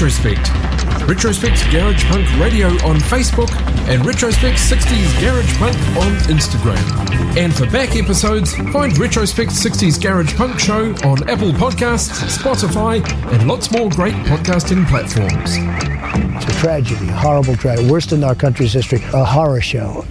Retrospect. Retrospect Garage Punk Radio on Facebook and Retrospect 60s Garage Punk on Instagram. And for back episodes, find Retrospect 60s Garage Punk Show on Apple Podcasts, Spotify, and lots more great podcasting platforms. It's a tragedy, a horrible tragedy, worst in our country's history, a horror show.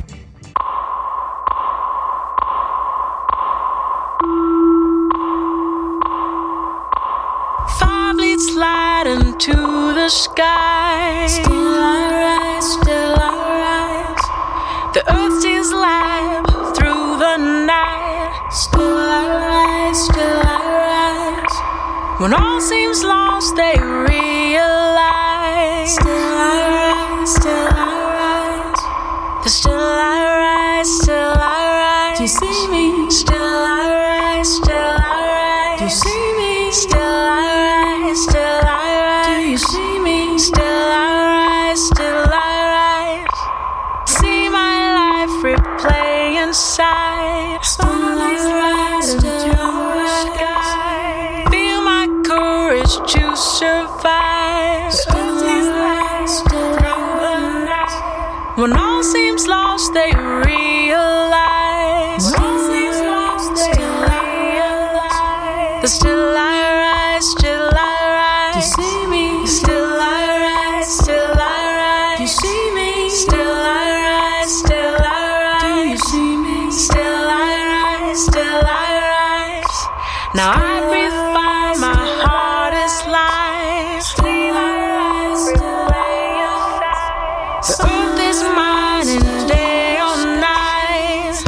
Sliding to the sky. Still I rise, still I rise. The earth is live through the night. Still I rise, still I rise. When all seems lost, they realize. Still I rise, still I rise. Still I rise, still I rise. Do you see me? Still I rise, still I rise. Do you see me? Still I rise, still I rise. Do you see me? Still I rise, still I rise. See my life replay inside. Still I rise, still I rise. Feel my courage to survive. Still I rise, still I rise. When all seems lost, they realize. When all seems lost, they realize. Still I rise, still I rise. Do you see me? Still I rise, still I rise. Do you see me? Still I rise, still I rise. Do you see me? Still I rise, still I rise. Now I breathe fire, my heart is light. Still I rise, still I rise. The earth is mine and day or night.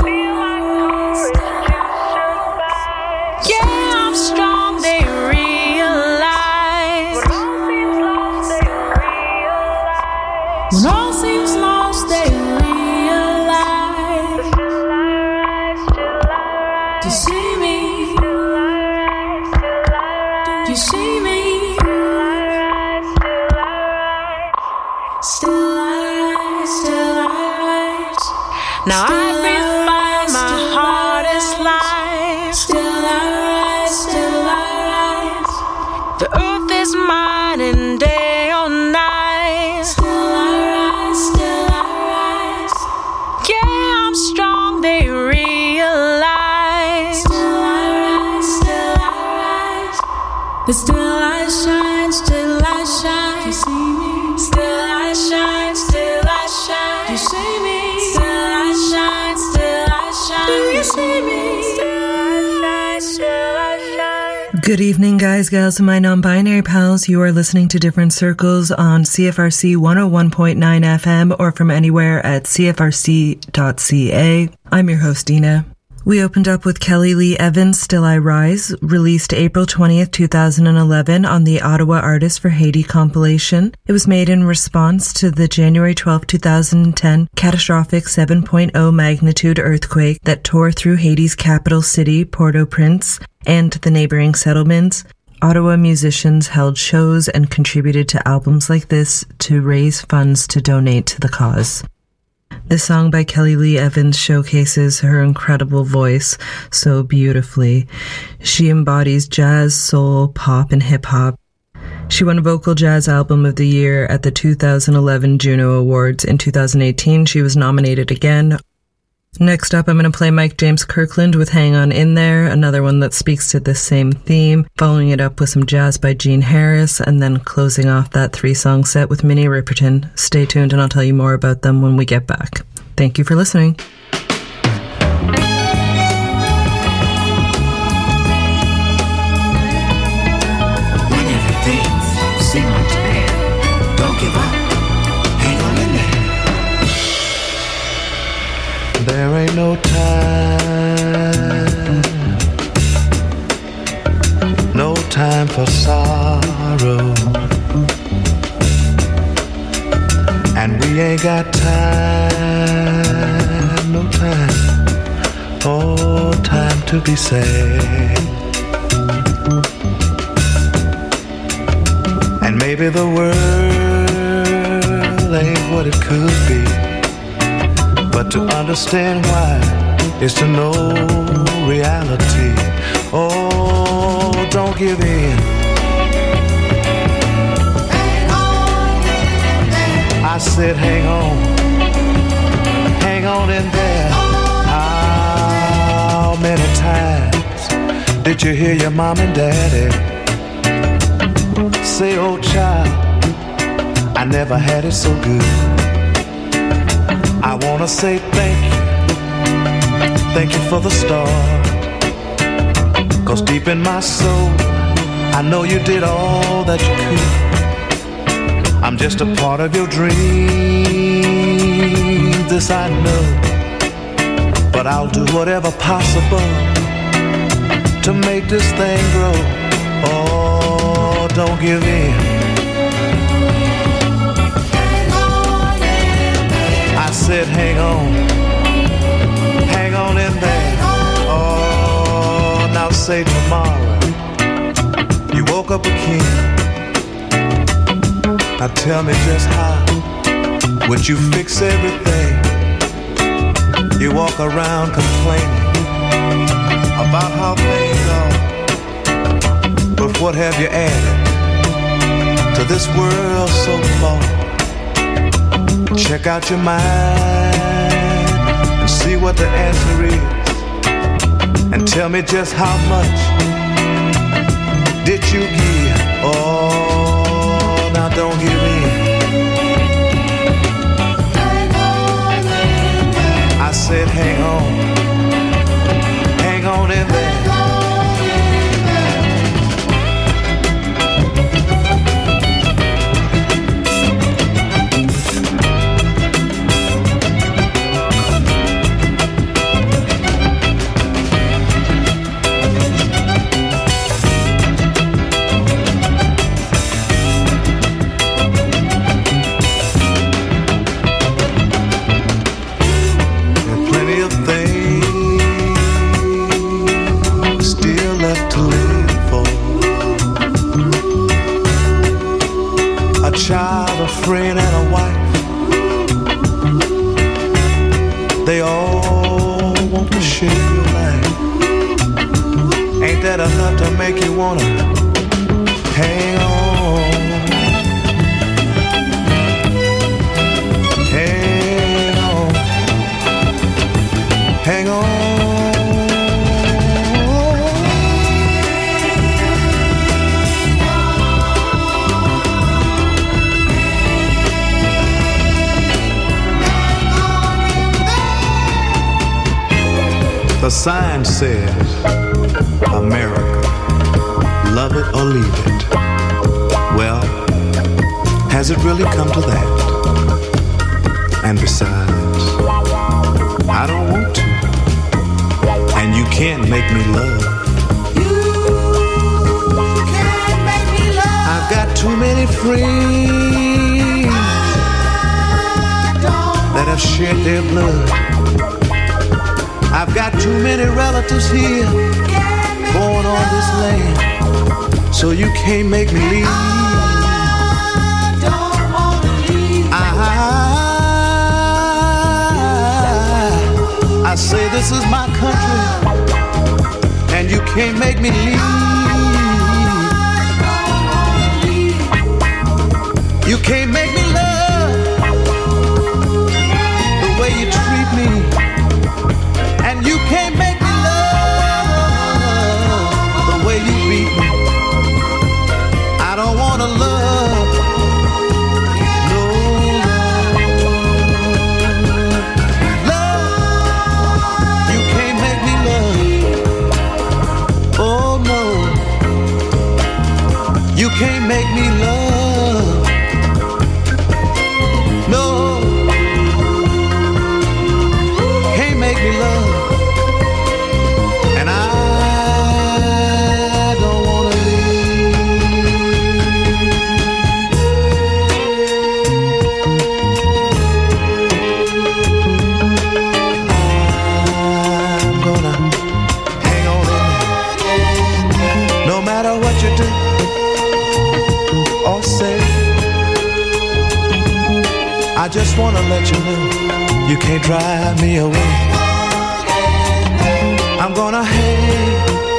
Yeah, I'm strong, they realize. When all seems lost, they realize. Do you see me? Do you see me? Still I rise, still I rise. Now I breathe fire, my heart is light. Still I rise, still I rise. The earth is mine and day or night. Still I rise, still I rise. Yeah, I'm strong, they realize. Still I rise, still I rise. But still I shine, still I shine. Do you see me? Still I shine, still I shine. Do you see me? Still I shine, still I shine. Do you see me? Still I shine, still I shine. Good evening, guys, gals, and my non-binary pals. You are listening to Different Circles on CFRC 101.9 FM or from anywhere at cfrc.ca. I'm your host, Dina. We opened up with Kelly Lee Evans' Still I Rise, released April 20th, 2011 on the Ottawa Artists for Haiti compilation. It was made in response to the January 12, 2010 catastrophic 7.0 magnitude earthquake that tore through Haiti's capital city, Port-au-Prince, and the neighboring settlements. Ottawa musicians held shows and contributed to albums like this to raise funds to donate to the cause. This song by Kelly Lee Evans showcases her incredible voice so beautifully. She embodies jazz, soul, pop, and hip-hop. She won Vocal Jazz Album of the Year at the 2011 Juno Awards. In 2018, she was nominated again. Next up, I'm going to play Mike James Kirkland with Hang On In There, another one that speaks to this same theme, following it up with some jazz by Gene Harris, and then closing off that 3-song set with Minnie Riperton. Stay tuned and I'll tell you more about them when we get back. Thank you for listening. Whenever things seem unprepared, don't give up. Hang on in there. There ain't no time for sorrow, and we ain't got time, no time, oh, time to be sad. And maybe the world ain't what it could be, but to understand why is to know reality. Oh, don't give in. Hang on. I said hang on in there. How many times did you hear your mom and daddy say, oh child, I never had it so good. I wanna say thank you for the start. 'Cause deep in my soul, I know you did all that you could. I'm just a part of your dream, this I know. But I'll do whatever possible to make this thing grow. Oh, don't give in. I said hang on in there. Oh, now say tomorrow you woke up a king. Now tell me just how would you fix everything? You walk around complaining about how things are, but what have you added to this world so far? Check out your mind and see what the answer is, and tell me just how much did you give? Oh, now don't give in. I said hang on in there. Child, a friend, and a wife, they all want to share your life. Ain't that enough to make you wanna hang on? Hang on, hang on. The sign says, America, love it or leave it. Well, has it really come to that? And besides, I don't want to. And you can't make me love. You can't make me love. I've got too many friends that have shed their blood. I've got too many relatives here born on this land, so you can't make me leave. I don't wanna leave. I say this is my country, and you can't make me leave. You can't make me love the way you treat me. And you can't make me love the way you beat me. I don't wanna love, no love. You can't make me love. Oh no, you can't make me love. No, can't make me love. I just wanna let you know you can't drive me away. I'm gonna hang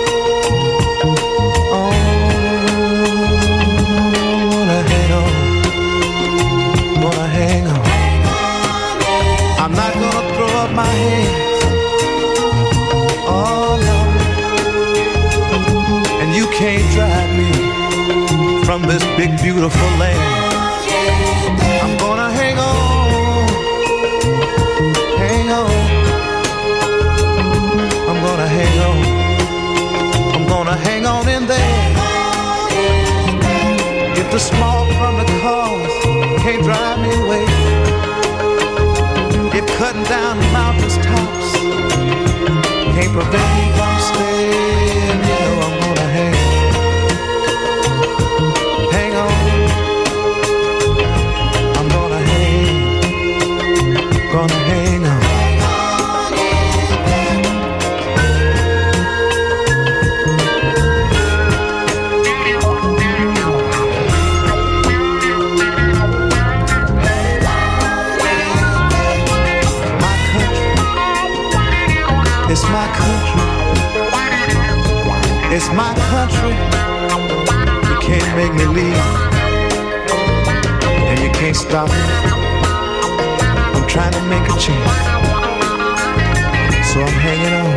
on, gonna hang on, gonna hang on. hands. Oh no. And you can't drive me from this big beautiful land. I'm gonna hang on, hang on. I'm gonna hang on, I'm gonna hang on in there. If the smoke from the cars can't drive me away, if cutting down mountains tops can't prevent me from staying, you know I'm gonna hang on. I'm gonna hang on. It's my country. It's my country. You can't make me leave, and you can't stop me. I'm trying to make a change, so I'm hanging on.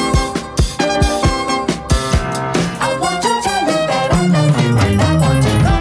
I want to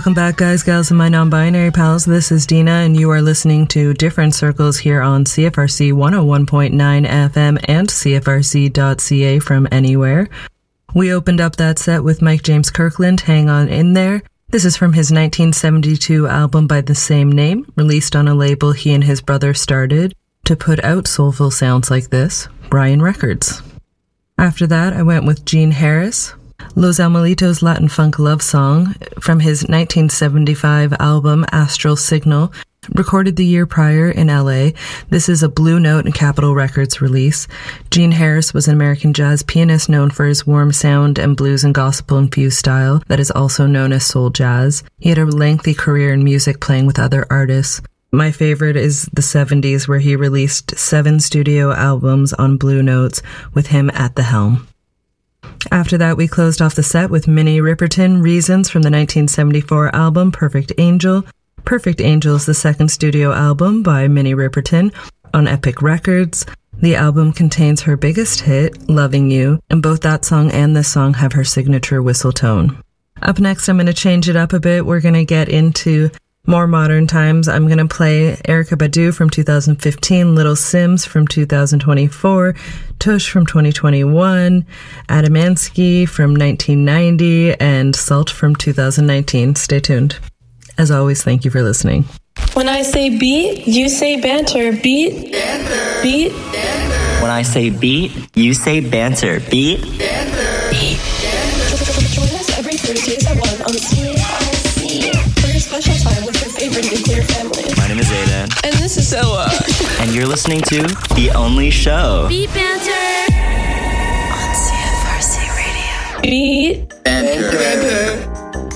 Welcome back, guys, gals, and my non-binary pals. This is Dina, and you are listening to Different Circles here on CFRC 101.9 FM and CFRC.ca from anywhere. We opened up that set with Mike James Kirkland, Hang On In There. This is from his 1972 album by the same name, released on a label he and his brother started to put out soulful sounds like this, Brian Records. After that, I went with Gene Harris, Los Almelitos Latin Funk Love Song from his 1975 album Astral Signal, recorded the year prior in LA. This is a Blue Note and Capitol Records release. Gene Harris was an American jazz pianist known for his warm sound and blues and gospel-infused style that is also known as soul jazz. He had a lengthy career in music, playing with other artists. My favorite is the 70s, where he released 7 studio albums on Blue Notes with him at the helm. After that, we closed off the set with Minnie Riperton, Reasons from the 1974 album Perfect Angel. Perfect Angel is the second studio album by Minnie Riperton on Epic Records. The album contains her biggest hit, Loving You, and both that song and this song have her signature whistle tone. Up next, I'm going to change it up a bit. We're going to get into more modern times. I'm going to play Erykah Badu from 2015, Little Sims from 2024, Tush from 2021, Adamansky from 1990, and Salt from 2019. Stay tuned. As always, thank you for listening. When I say beat, you say banter. Beat, banter. Beat, banter. When I say beat, you say banter. Beat, banter. Beat, banter. Join us every Thursdays at 1 on CFRC for your special time with your favorite nuclear family. My name is Aiden. And this is Zoa. And you're listening to The Only Show. Beat banter on CFRC Radio. Beat, banter.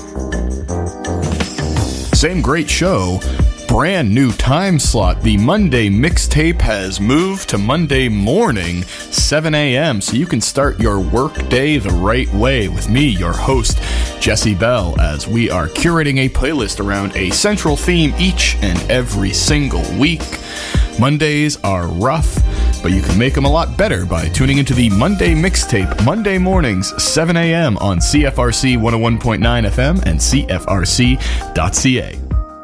Same great show, brand new time slot. The Monday mixtape has moved to Monday morning, 7 a.m., so you can start your work day the right way with me, your host, Jesse Bell, as we are curating a playlist around a central theme each and every single week. Mondays are rough, but you can make them a lot better by tuning into the Monday mixtape, Monday mornings, 7 a.m. on CFRC 101.9 FM and CFRC.ca.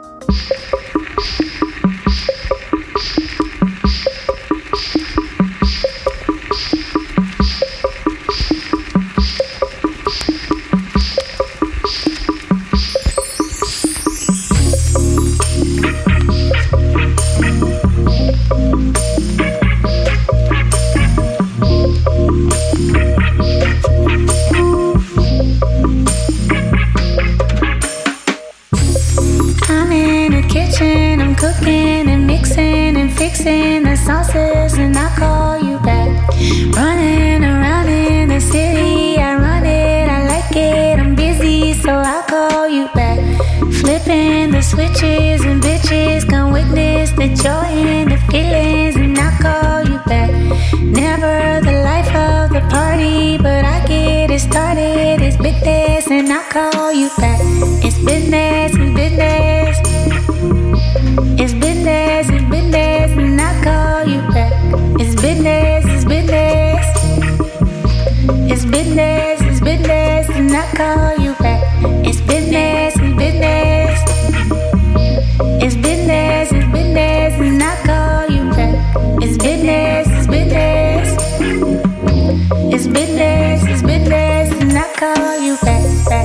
Switches and bitches come witness the joy and the feelings, and I call you back. Never the life of the party, but I get it started. It's business and I call you back. It's business, it's business. It's business, it's business, and I call you back. It's business, it's business. It's business, it's business, and I call you back. It's business, it's business. It's business, and I call you back. It's business, it's business. It's business, it's business, and I call you back.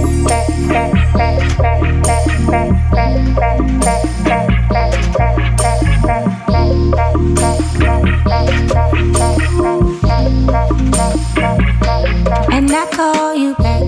And I call you back.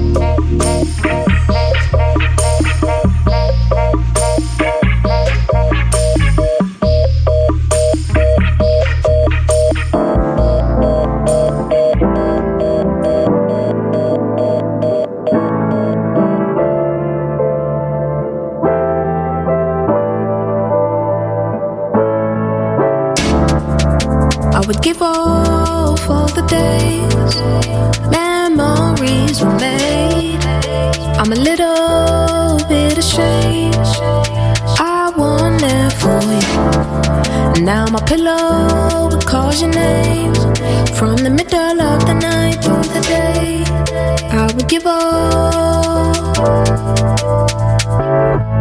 I would give all for the days memories were made. I'm a little bit ashamed I wasn't there for you. Now my pillow would call your name from the middle of the night through the day. I would give all.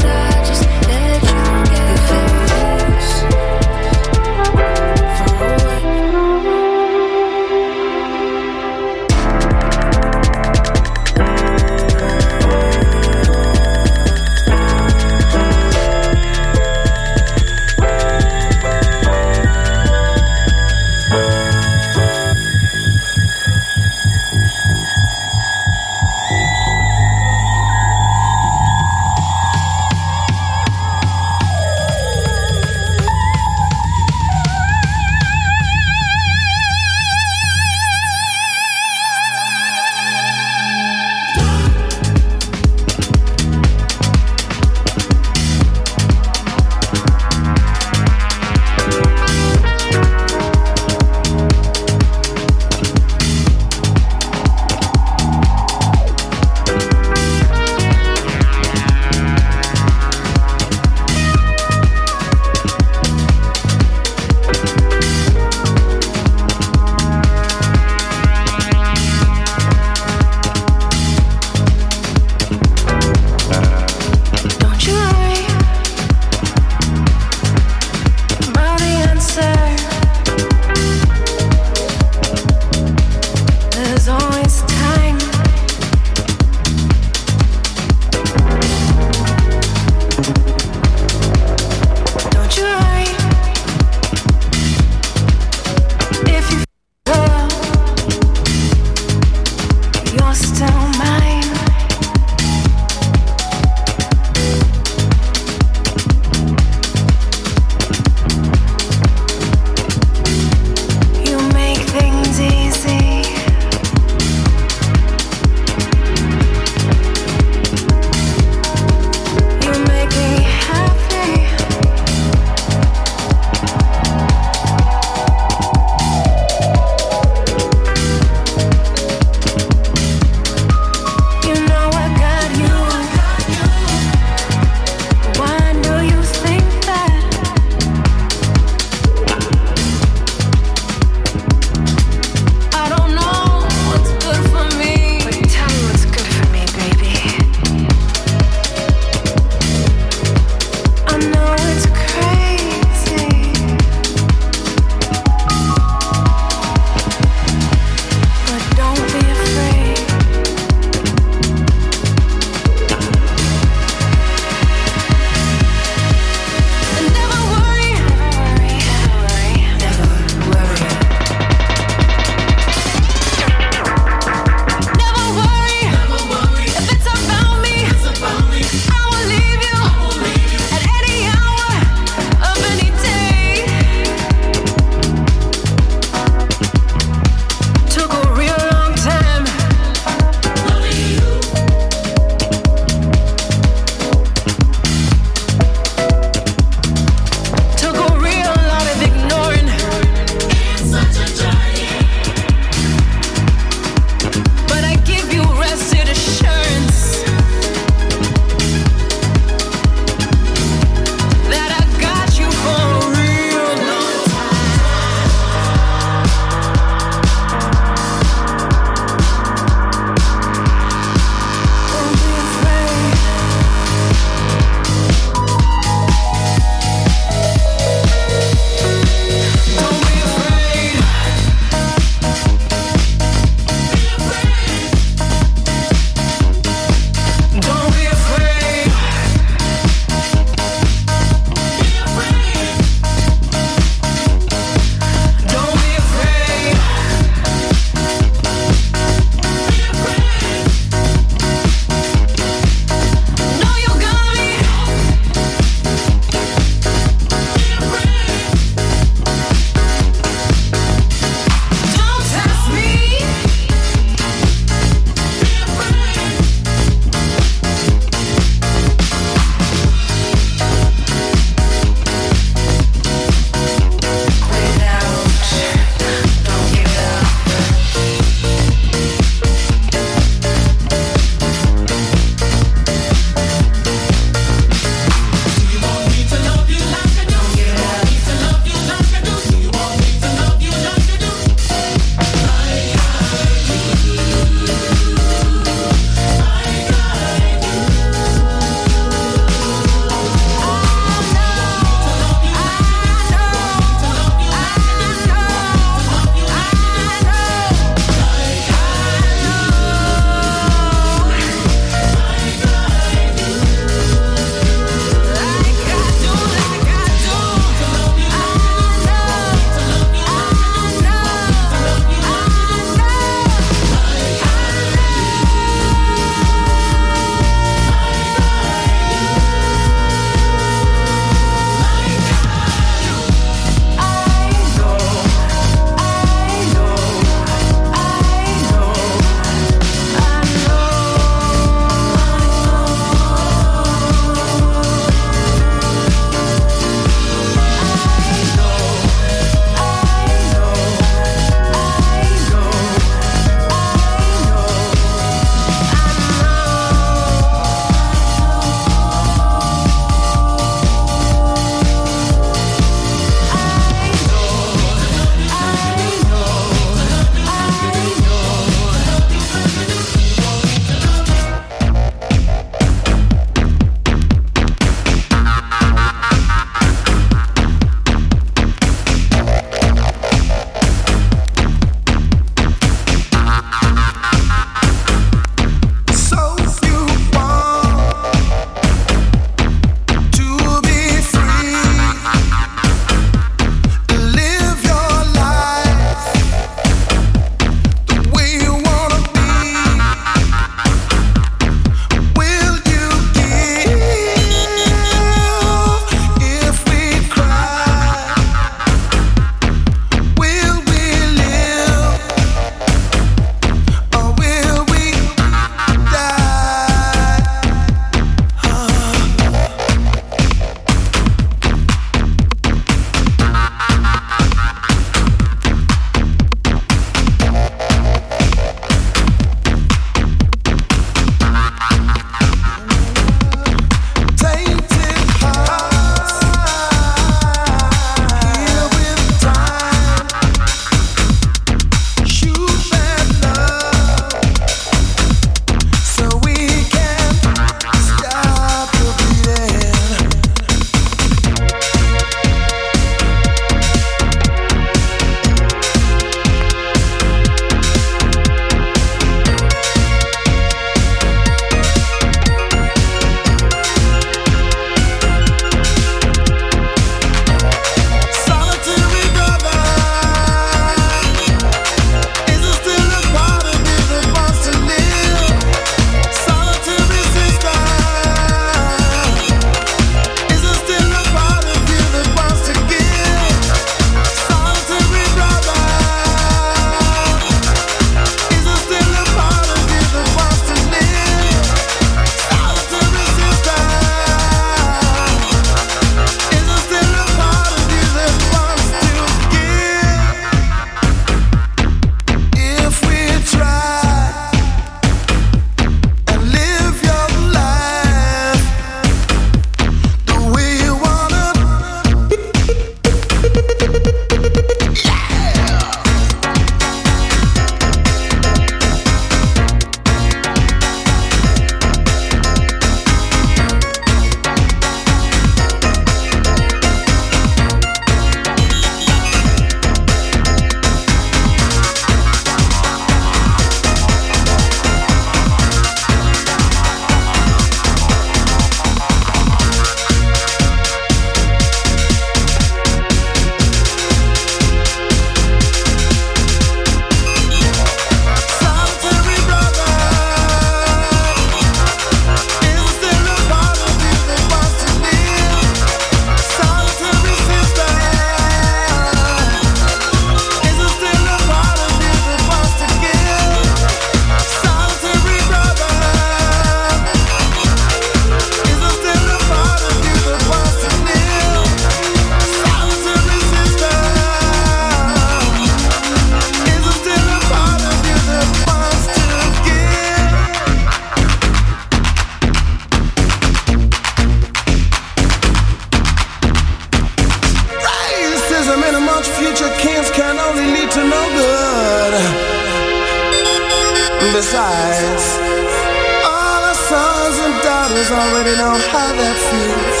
others already know how that feels.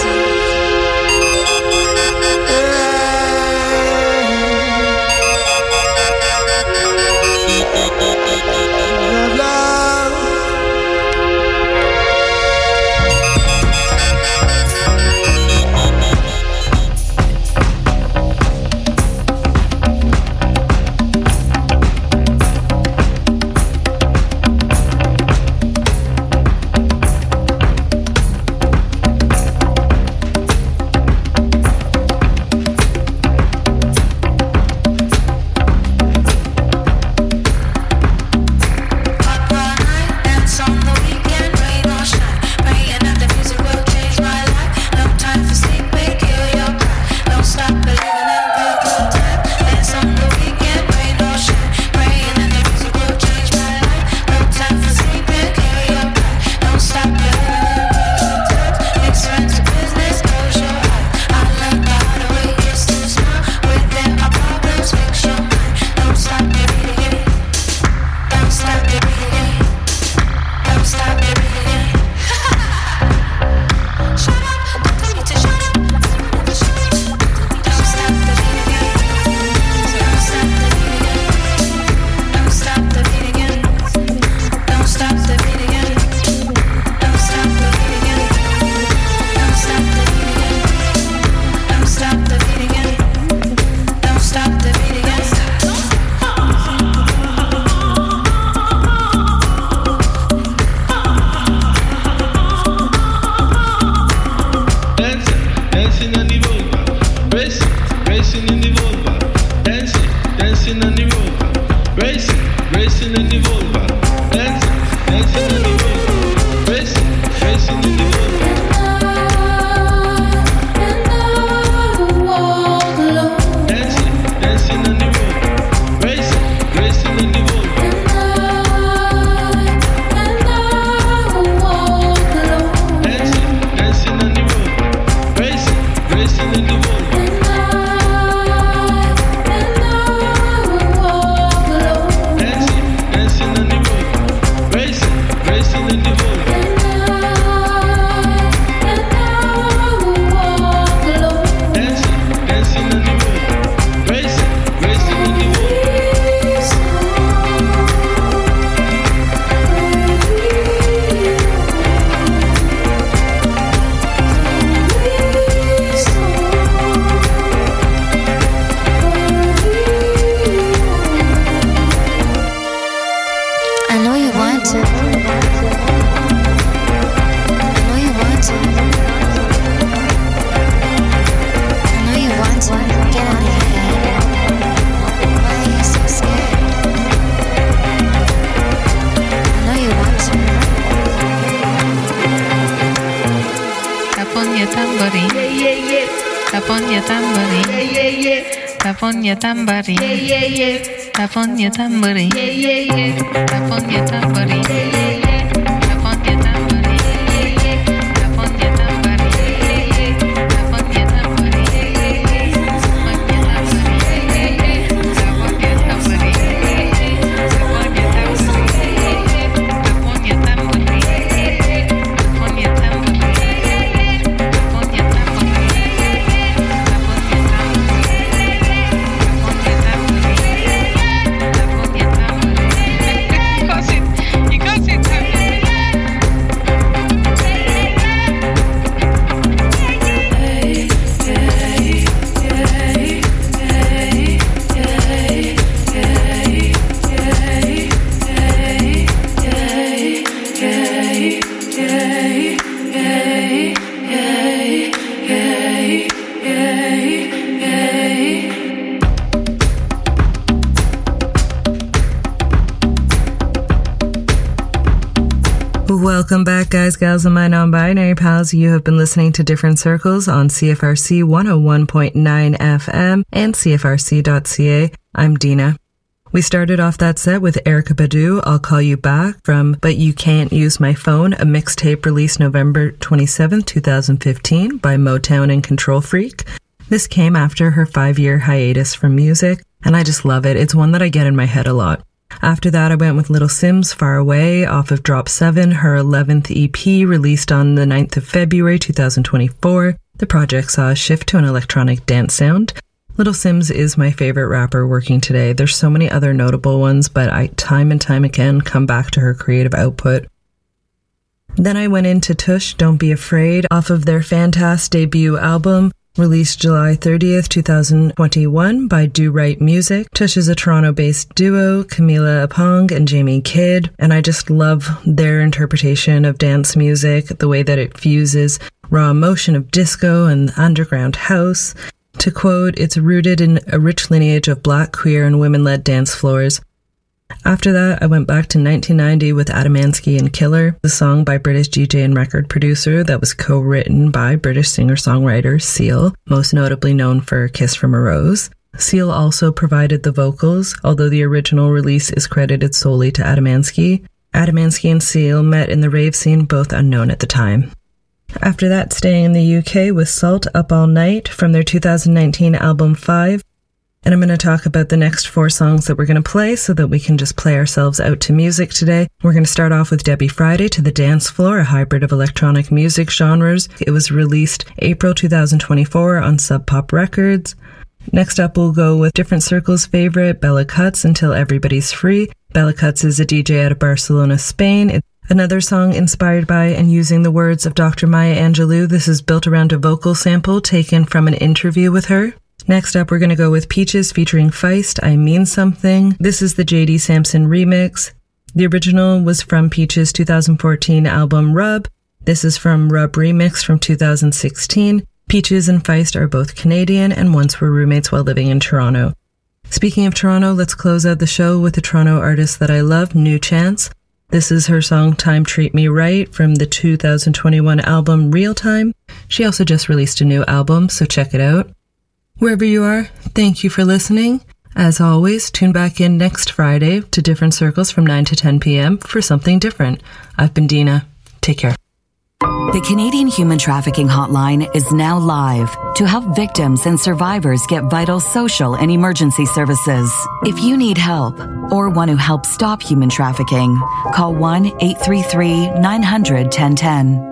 Tap on your tambourine. Tap on your tambourine. Tap on your tambourine. Tap on your tambourine. Tap on your tambourine. Tap on your tambourine. Tap on your tambourine. Tap on your tambourine. Tap on your tambourine. Tap on your tambourine. Tap on your tambourine. Tap on your Welcome back, guys, gals, and my non-binary pals. You have been listening to Different Circles on CFRC 101.9 FM and CFRC.ca. I'm Dina. We started off that set with Erykah Badu, I'll Call You Back, from But You Can't Use My Phone, a mixtape released November 27, 2015 by Motown and Control Freak. This came after her 5-year hiatus from music, and I just love it. It's one that I get in my head a lot. After that, I went with Little Sims, Far Away, off of Drop 7, her 11th EP, released on the 9th of February 2024. The project saw a shift to an electronic dance sound. Little Sims is my favorite rapper working today. There's so many other notable ones, but I time and time again come back to her creative output. Then I went into Tush, Don't Be Afraid, off of their Fantastic debut album, released July 30th, 2021 by Do Right Music. Tush is a Toronto-based duo, Camila Apong and Jamie Kidd, and I just love their interpretation of dance music, the way that it fuses raw emotion of disco and underground house. To quote, it's rooted in a rich lineage of Black, queer, and women-led dance floors. After that, I went back to 1990 with Adamansky and Killer, the song by British DJ and record producer that was co-written by British singer-songwriter Seal, most notably known for Kiss from a Rose. Seal also provided the vocals, although the original release is credited solely to Adamansky. Adamansky and Seal met in the rave scene, both unknown at the time. After that, staying in the UK with Salt, Up All Night from their 2019 album 5. And I'm going to talk about the next 4 songs that we're going to play so that we can just play ourselves out to music today. We're going to start off with Debbie Friday, To the Dance Floor, a hybrid of electronic music genres. It was released April 2024 on Sub Pop Records. Next up, we'll go with Different Circles' favorite, Bella Cuts, Until Everybody's Free. Bella Cuts is a DJ out of Barcelona, Spain. It's another song inspired by and using the words of Dr. Maya Angelou. This is built around a vocal sample taken from an interview with her. Next up, we're going to go with Peaches featuring Feist, I Mean Something. This is the J.D. Sampson remix. The original was from Peaches' 2014 album Rub. This is from Rub Remix from 2016. Peaches and Feist are both Canadian and once were roommates while living in Toronto. Speaking of Toronto, let's close out the show with a Toronto artist that I love, New Chance. This is her song Time Treat Me Right from the 2021 album Real Time. She also just released a new album, so check it out. Wherever you are, thank you for listening. As always, tune back in next Friday to Different Circles from 9 to 10 p.m. for something different. I've been Dina. Take care. The Canadian Human Trafficking Hotline is now live to help victims and survivors get vital social and emergency services. If you need help or want to help stop human trafficking, call 1-833-900-1010.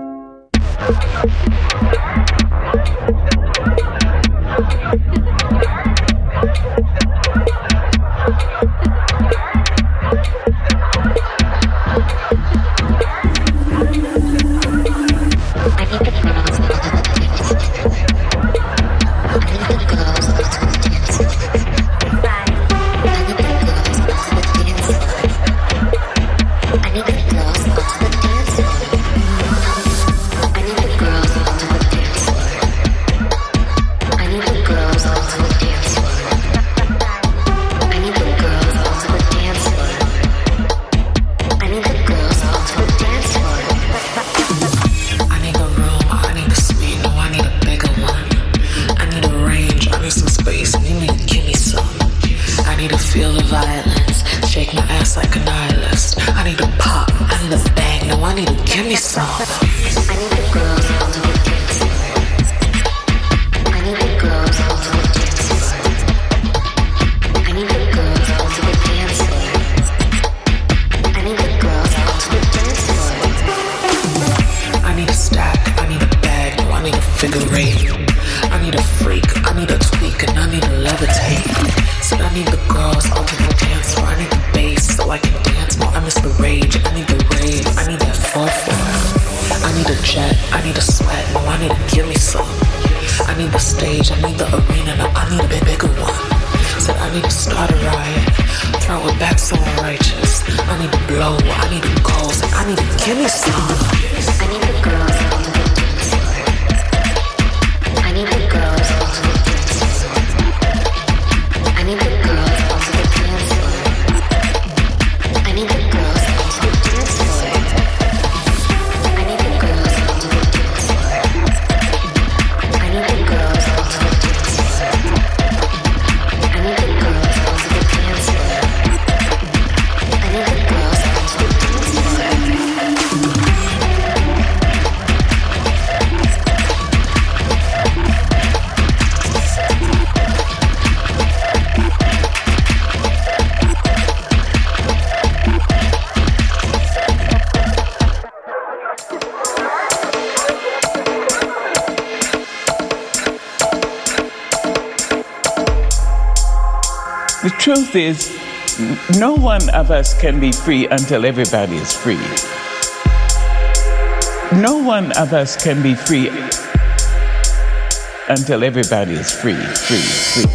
The truth is, no one of us can be free until everybody is free. No one of us can be free until everybody is free, free.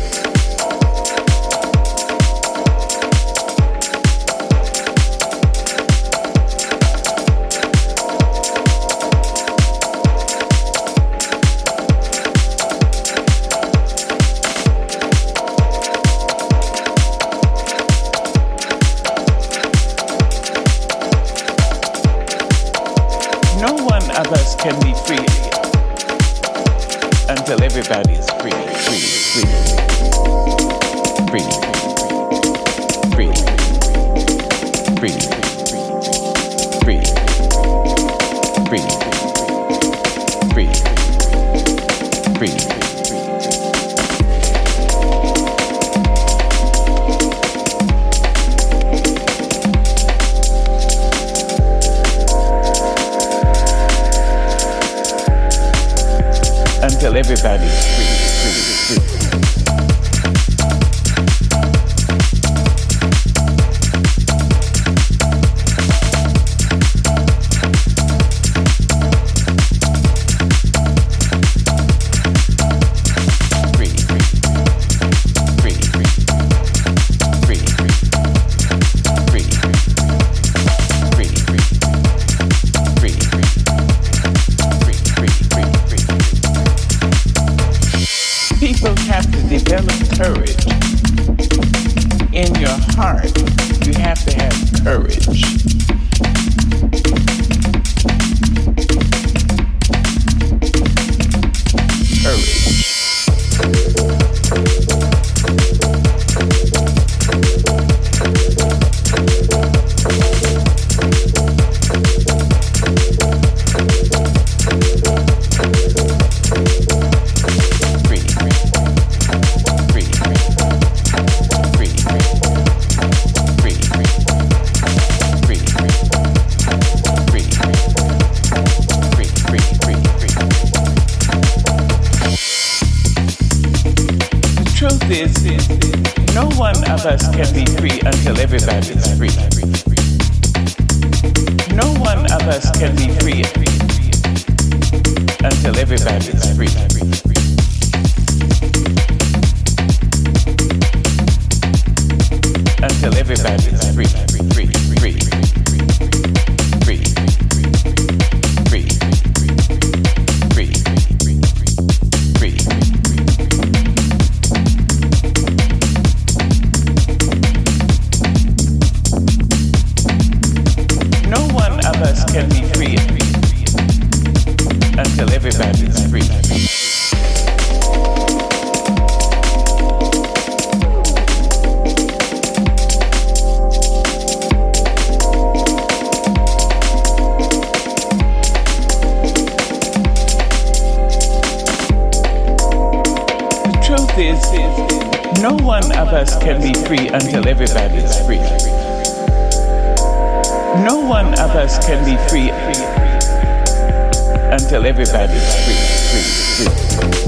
Can be free until everybody is free, free, free, free, free, free, free, free, free, free. Until everybody is free, free, free. Courage in your heart. You have to have courage. No one of us can be free until everybody is free. No one of us can be free until everybody is free. Until everybody is free, free, free, free, free, free, free. No one of us can be free until everybody is free. No one of us can be free until everybody is free. No one of us can be free until everybody is free, free, free.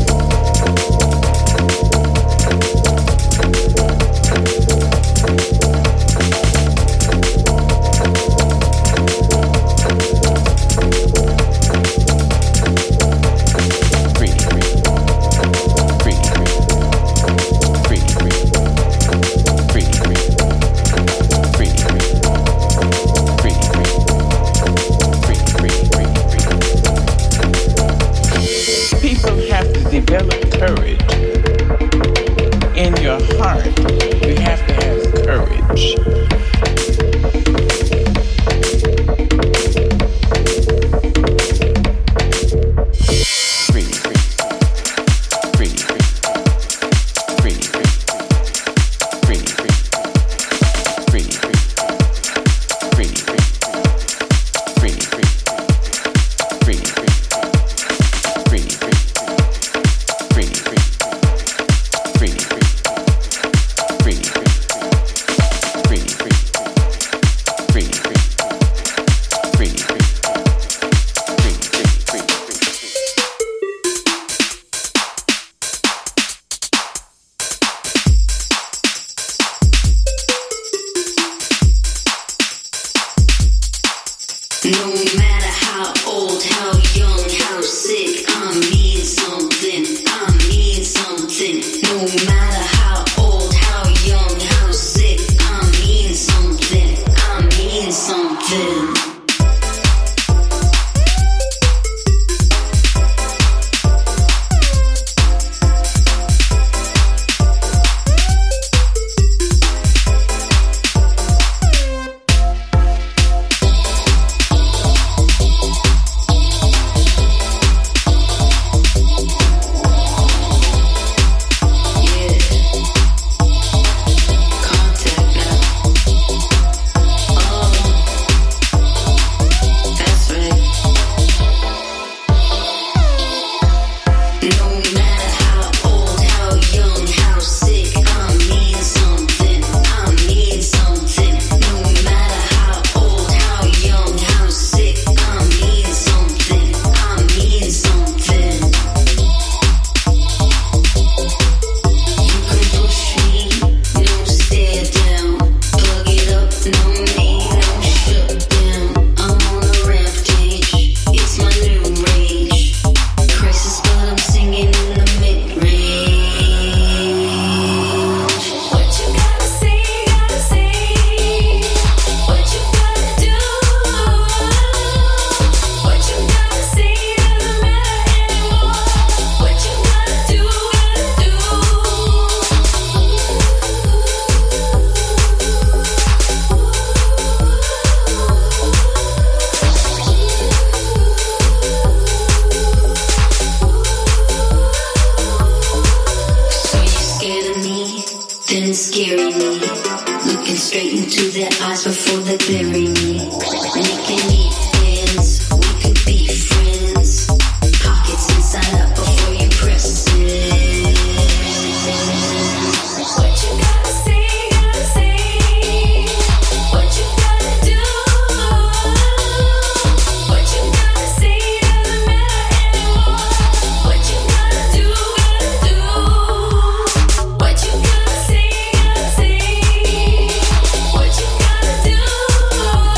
their eyes before they bury me. Making me fans, we could be friends. Pockets inside out before you press it. What you gotta say, gotta say. What you gotta do. What you gotta say doesn't matter anymore. What you gotta do, gotta do. What you gotta say, gotta say. What you gotta do.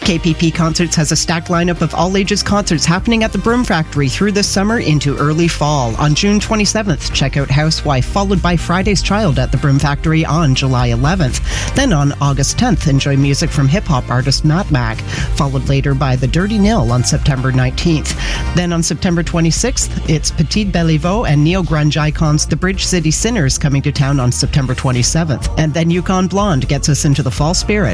KPP Concerts has a stacked lineup of all-ages concerts happening at the Broom Factory through this summer into early fall. On June 27th, check out Housewife, followed by Friday's Child at the Broom Factory on July 11th. Then on August 10th, enjoy music from hip-hop artist Matt Mac, followed later by The Dirty Nil on September 19th. Then on September 26th, it's Petit Beliveau and neo-grunge icons The Bridge City Sinners coming to town on September 27th. And then Yukon Blonde gets us into the fall spirit